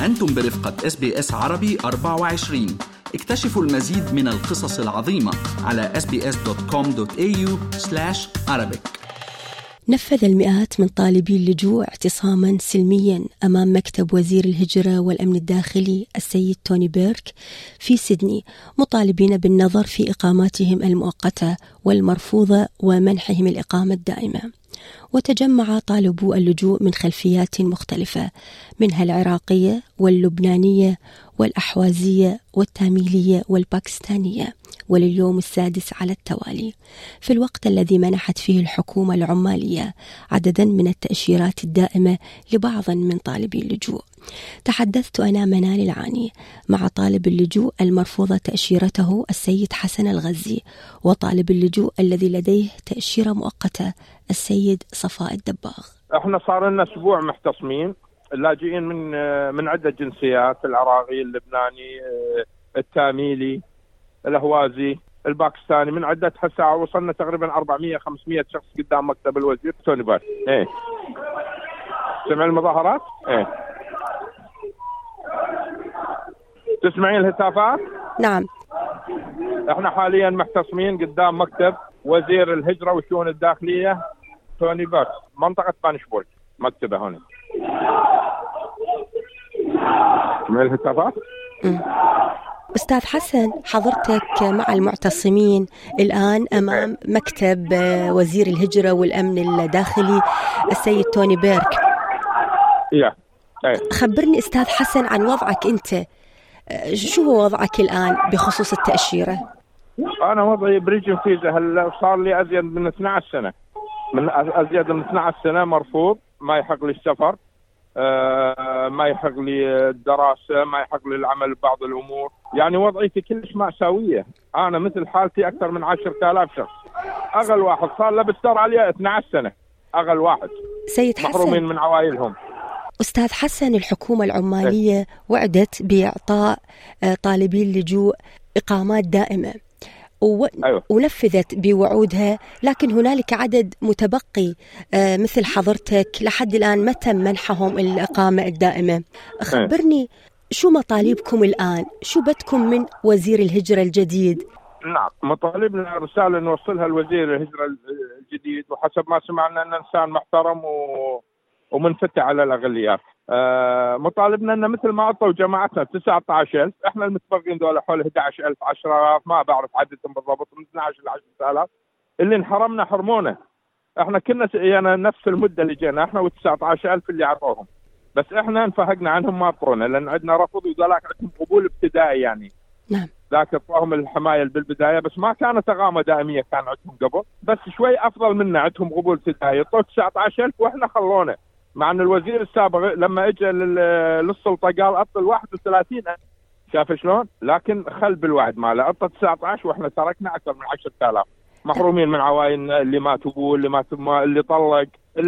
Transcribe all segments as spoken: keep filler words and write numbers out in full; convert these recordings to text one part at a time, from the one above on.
أنتم برفقة إس بي إس عربي أربعة وعشرين. اكتشفوا المزيد من القصص العظيمة على إس بي إس دوت كوم دوت إيه يو سلاش عربيك. نفذ المئات من طالبي اللجوء اعتصاما سلميا أمام مكتب وزير الهجرة والأمن الداخلي السيد توني بيرك في سيدني، مطالبين بالنظر في إقاماتهم المؤقتة والمرفوضة ومنحهم الإقامة الدائمة. وتجمع طالبو اللجوء من خلفيات مختلفة، منها العراقية واللبنانية والأحوازية والتاميلية والباكستانية، ولليوم السادس على التوالي، في الوقت الذي منحت فيه الحكومة العمالية عددا من التأشيرات الدائمة لبعض من طالبي اللجوء. تحدثت أنا منال العاني مع طالب اللجوء المرفوضة تأشيرته السيد حسن الغزي، وطالب اللجوء الذي لديه تأشيرة مؤقتة السيد صفاء الدباغ. احنا صار لنا اسبوع محتصمين، اللاجئين من من عدة جنسيات، العراقي، اللبناني، التاميلي، الأهوازي، الباكستاني، من عدة حساء. وصلنا تقريبا أربعمية خمسمية شخص قدام مكتب الوزير توني بيرك. ايه سمع المظاهرات؟ ايه تسمعين الهتافات؟ نعم. احنا حاليا محتصمين قدام مكتب وزير الهجرة والشؤون الداخلية توني بيرك، منطقة بانشبورج، مكتبه هنا. تسمعين الهتافات؟ أستاذ حسن، حضرتك مع المعتصمين الآن أمام مكتب وزير الهجرة والأمن الداخلي السيد توني بيرك. yeah. خبرني أستاذ حسن عن وضعك أنت، شو هو وضعك الآن بخصوص التأشيرة؟ أنا وضعي بريجن فيزا، هلا صار لي أزيد من اثنتي عشرة سنة، من أزيد من اثنتي عشرة سنة مرفوض، ما يحق لي السفر، آه ما يحق لي الدراسة، ما يحق لي العمل ببعض الأمور. يعني وضعيتي كلش مأساوية. أنا مثل حالتي أكثر من عشرة آلاف شخص. أغل واحد صار له بالأستراليا اثنتي عشرة سنة، أغل واحد سيد حسن محرومين من عوائلهم. أستاذ حسن، الحكومة العمالية وعدت بإعطاء طالبي اللجوء إقامات دائمة و... أيوة. ونفذت بوعودها، لكن هنالك عدد متبقي مثل حضرتك لحد الآن ما تم منحهم الإقامة الدائمة. خبرني شو مطالبكم الآن؟ شو بدكم من وزير الهجرة الجديد؟ نعم، مطالبنا رسالة نوصلها لوزير الهجرة الجديد، وحسب ما سمعنا أنه إنسان محترم و... ومنفتح على الأقليات. آه مطالبنا أن مثل ما أعطوا جماعتنا تسعة عشر ألف، إحنا المتبقين دول حول أحد عشر ألف عشرة آلاف، ما بعرف عددهم بالضبط، من اثنتي عشر إلى عشرة آلاف اللي انحرمنا حرمونا. إحنا كنا يعني نفس المدة اللي جينا إحنا وتسعة عشر ألف اللي عطوهم، بس إحنا انفهقنا عنهم ما عطونا، لأن عندنا رفض وذلك عندهم قبول ابتدائي. يعني نعم، ذاك اعطاهم الحماية بالبداية، بس ما كانت إقامة دائمية كان عندهم قبل، بس شوي أفضل منا، عندهم قبول ابتدائي، عطوا تسعة عشر ألف وإحنا خلونا. مع أن الوزير السابق لما اجى للسلطة قال أعطي واحد وثلاثين ألف، شاف شلون؟ لكن خل بالوعد ماله، أعطى تسعة عشر وإحنا تركنا أكثر من عشرة آلاف محرومين من عوائلنا، اللي مات أبوه، اللي مات أمه، اللي طلق،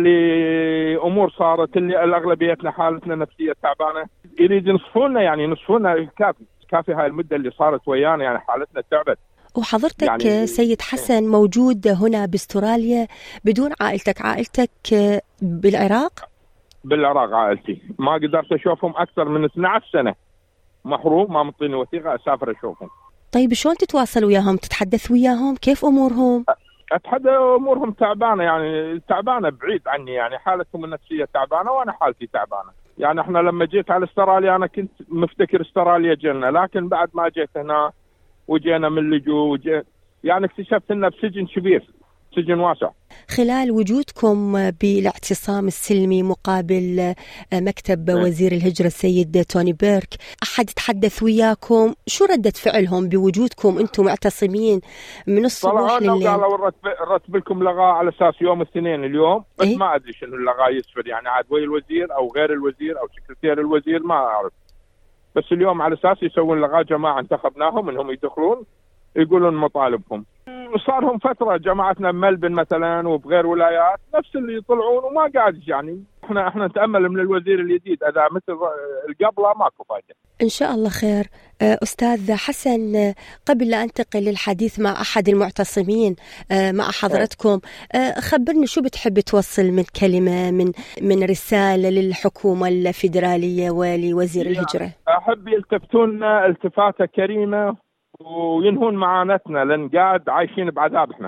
اللي أمور صارت، اللي الأغلبيتنا حالتنا نفسية تعبانة. يريد ينصفونا، يعني ينصفونا كافي كافي هاي المدة اللي صارت ويانا، يعني حالتنا تعبت. وحضرتك يعني سيد حسن موجود هنا باستراليا بدون عائلتك، عائلتك بالعراق؟ بالعراق عائلتي، ما قدرت أشوفهم أكثر من اثنتي عشر سنة، محروم، ما مطيني وثيقة أسافر أشوفهم. طيب شلون تتواصل وياهم، تتحدث وياهم، كيف أمورهم؟ أتحدث، أمورهم تعبانة، يعني تعبانة بعيد عني، يعني حالتهم النفسية تعبانة وأنا حالتي تعبانة. يعني إحنا لما جيت على استراليا أنا كنت مفتكر استراليا جنة، لكن بعد ما جيت هنا وجينا من اللجوء وجي... يعني اكتشفت إنه بسجن كبير، سجن واسع. خلال وجودكم بالاعتصام السلمي مقابل مكتب وزير الهجرة السيد توني بيرك، أحد تحدث وياكم؟ شو ردة فعلهم بوجودكم أنتم معتصمين من الصباح لليل؟ قالوا الرتب لكم لغاء على أساس يوم الاثنين اليوم، بس إيه؟ ما أدري شنو اللغاء يسفر، يعني عاد وي الوزير أو غير الوزير أو سكرتير الوزير ما أعرف، بس اليوم على أساس يسوون لغاء جماعة انتخبناهم إنهم يدخلون يقولون مطالبهم. صارهم فترة جماعتنا بملبن مثلا وبغير ولايات نفس اللي يطلعون وما قاعد، يعني احنا احنا نتأمل من الوزير الجديد اذا مثل القبله ماكو فايدة. ان شاء الله خير. أستاذ حسن، قبل لا أنتقل للحديث مع أحد المعتصمين مع حضرتكم، خبرني شو بتحب توصل من كلمة من من رسالة للحكومة الفيدرالية ولوزير الهجرة؟ أحب يلتفتون التفاتة كريمة وينهون معاناتنا، لأن قاعد عايشين بعذاب إحنا،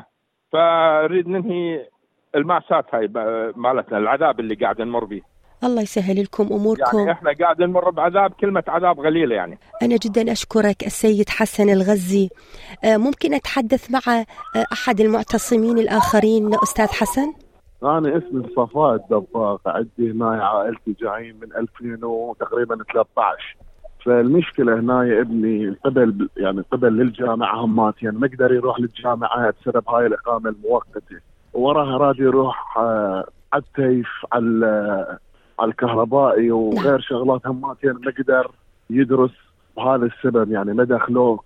فنريد ننهي المأساة هاي مالتنا، العذاب اللي قاعد نمر به. الله يسهل لكم أموركم. يعني إحنا قاعد نمر بعذاب، كلمة عذاب غليلة يعني. أنا جدا أشكرك السيد حسن الغزي. ممكن أتحدث مع أحد المعتصمين الآخرين أستاذ حسن؟ أنا اسمي صفاء الدباغ، عندي هنا عائلتي جايين من ألفين وتقريبا ثلاثة عشر. فالمشكلة هنا ابني قبل يعني قبل للجامعة هماتين، يعني ما يقدر يروح للجامعة بسبب هاي الإقامة المؤقتة، وراها راد يروح على التيف على على الكهربائي وغير شغلات هماتين، ما يقدر يدرس بهذا السبب، يعني ما دخلوه،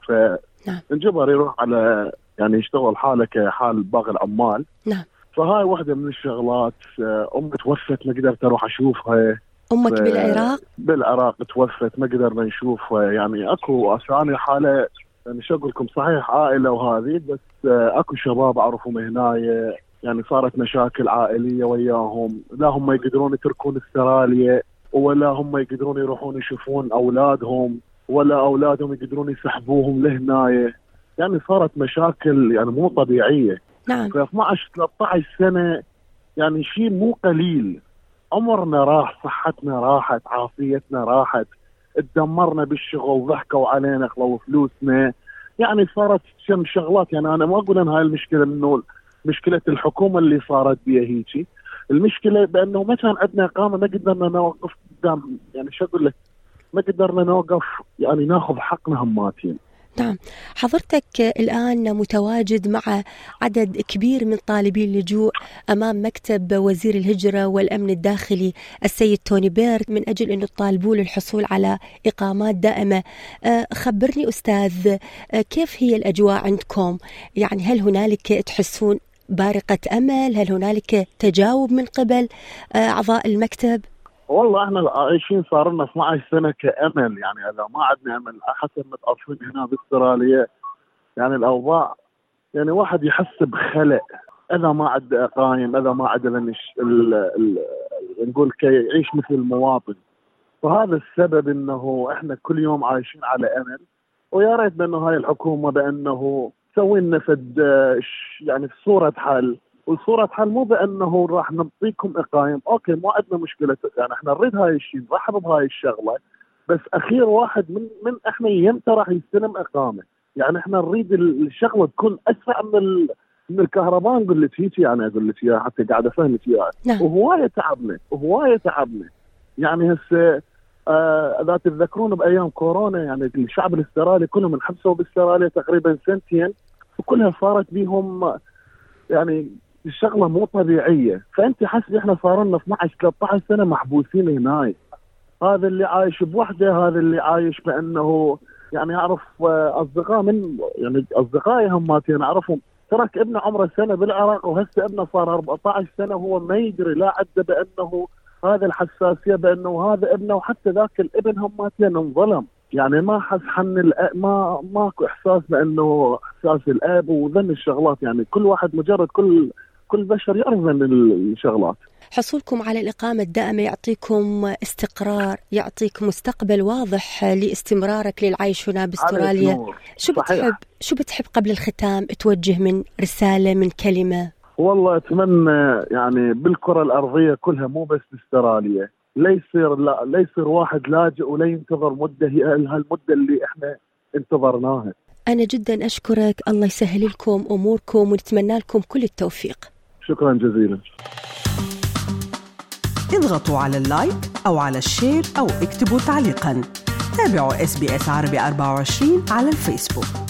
فانجبر يروح على يعني يشتغل حاله كحال باقي العمال. نعم. فهاي واحدة من الشغلات. أمي توفت ما قدرت أروح أشوفها. أمك ف... بالعراق؟ بالعراق توفت ما قدرنا نشوفها، يعني أكو أساني حالة يعني شو أقول لكم، صحيح عائلة وهذه، بس أكو شباب أعرفهم هنا يعني صارت مشاكل عائلية وياهم، لا هم يقدرون يتركون استراليا ولا هم يقدرون يروحون يشوفون أولادهم، ولا أولادهم يقدرون يسحبوهم لهنا، يعني صارت مشاكل يعني مو طبيعية. نعم. في اثني عشر ثلاثة عشر سنة يعني شيء مو قليل، عمرنا راح، صحتنا راحت، عافيتنا راحت، اتدمرنا بالشغل، ضحكوا علينا، خلوا فلوسنا، يعني صارت شم شغلات. يعني أنا ما أقول أن هاي المشكلة إنه مشكلة الحكومة اللي صارت بيها هيجي، المشكلة بأنه ما كان عندنا إقامة، ما قدرنا نوقف قدام، يعني شو أقول لك، ما قدرنا نوقف يعني ناخذ حقنا هماتين. نعم. حضرتك الآن متواجد مع عدد كبير من طالبي اللجوء أمام مكتب وزير الهجرة والأمن الداخلي السيد توني بيرك من أجل أن يطالبوا للحصول على إقامات دائمة. خبرني أستاذ، كيف هي الأجواء عندكم؟ يعني هل هنالك تحسون بارقة أمل؟ هل هنالك تجاوب من قبل أعضاء المكتب؟ والله احنا عايشين صار لنا اثني عشر سنة كأمل، يعني اذا ما عندنا امل حسب ما تعرفون هنا باستراليا يعني الاوضاع، يعني واحد يحس بخلق اذا ما عنده اقايم، اذا ما عنده نقول كي يعيش مثل المواطن. فهذا السبب انه احنا كل يوم عايشين على امل، ويا ريت بانه هاي الحكومة بانه تسوي لنا فد يعني في صورة حل، والصورة حل مو بأنه راح نعطيكم إقايم، أوكي ما عندنا مشكلة، يعني إحنا نريد هاي الشيء، نرحب بهاي الشغلة، بس أخير واحد من من إحنا يمتى راح يستلم إقامة، يعني إحنا نريد الشغلة تكون أسرع من ال... من الكهرباء. نقول لك هيك يعني أقول لك إياها حتى قاعد أفهمك إياها. نعم. وهواية تعبنا وهواية تعبنا، يعني هسه آه إذا تتذكرون بأيام كورونا يعني الشعب الاسترالي كلهم انحبسوا باستراليا تقريبا سنتين، وكلها صارت بيهم يعني الشغله مو طبيعيه. فانت حسب احنا صار لنا اثني عشر ثلاثة عشر سنه محبوسين هناي، هذا اللي عايش بوحده، هذا اللي عايش بانه يعني اعرف اصدقاء من يعني اصدقائي هماتين اعرفهم ترك ابنه عمره سنه بالعراق، وهسه ابنه صار أربعة عشر سنه وهو ما يدري، لا عده بانه هذا الحساسيه بانه هذا ابنه، وحتى ذاك الابن هماتين انظلم، يعني ما حس حن الأ... ما ماكو احساس بانه احساس الاب وذن الشغلات، يعني كل واحد مجرد كل كل بشر يرضى الشغلات. حصولكم على الإقامة الدائمة يعطيكم استقرار، يعطيك مستقبل واضح لاستمرارك للعيش هنا باستراليا. شو بتحب شو بتحب قبل الختام توجه من رسالة، من كلمة؟ والله أتمنى يعني بالكرة الأرضية كلها مو بس باستراليا، لا يصير لا, لا يصير واحد لاجئ ولا ينتظر مدة هي هالمدة اللي احنا انتظرناها. أنا جدا أشكرك، الله يسهل لكم أموركم ونتمنى لكم كل التوفيق. شكرا جزيلا. اضغطوا على اللايك أو على الشير أو اكتبوا تعليقا. تابعوا إس بي إس عربي أربعة وعشرين على الفيسبوك.